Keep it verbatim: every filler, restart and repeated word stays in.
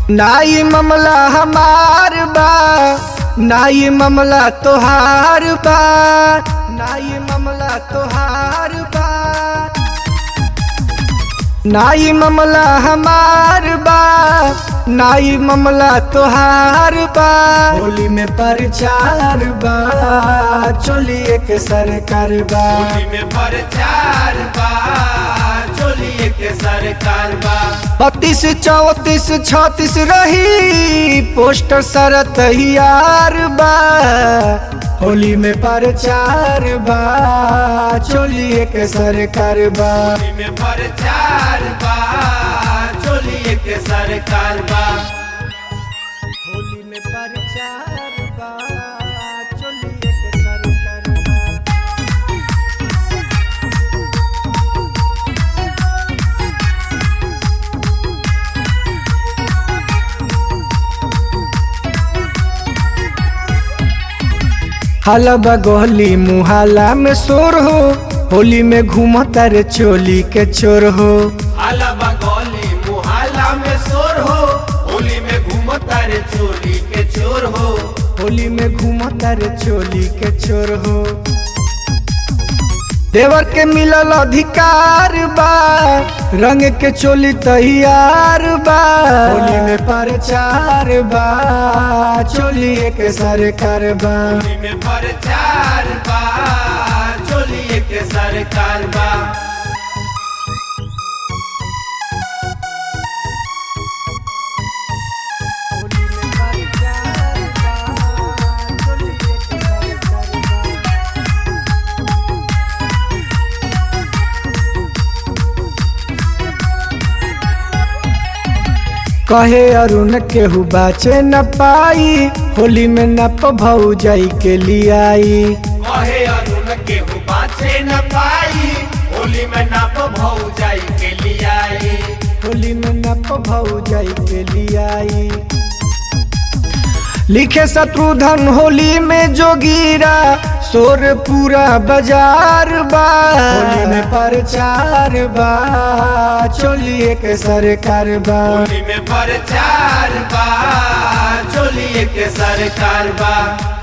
नाई मामला हमार बा, नाई मामला तोहार बा, नाई मामला तोहार बा, नाई मामला हमार बा, नाई मामला तोहार बा। होली में प्रचार बा, चोलिए के सरकार बा। होली में प्रचार बा, चोलिए के सरकार बा। बत्तीस चौतीस छत्तीस रही पोस्टर सारा तैयार बा। होली में प्रचार बा, चोलिए के सरकार बा। होली में प्रचार बा, चोलिए के सरकार बा। होली में प्रचार बा, चोलिए के सरकार बा। हलबा गोहली मुहाला में शोर हो, होली में घूमता रे चोली के चोर हो। अलबा गली मुहल्ला में शोर हो, होली में घूमता रे चोली के चोर हो। होली में घूमता रे चोली के चोर हो। देवर के मिलल अधिकार बा, रंग के चोली तैयार बा। होली में प्रचार बा, चोलिए के सरकार बा। होली में प्रचार बा, चोलिए के सरकार बा। होली में प्रचार बा, चोलिए के सरकार बा। कहे अरुण केहू बाचे न पाई, होली में नप भौ जाई के लियाई। कहे अरुण के बाचे न पाई, होली में नप भौ जाई के लियाई। होली में नप भौ जाई के लियाई। लिखे शत्रुधन होली में जोगीरा, शोर पूरा बाजार बा। होली में प्रचार बा, चोलिए के सरकार बा। होली में प्रचार बा, चोलिए के सरकार बा।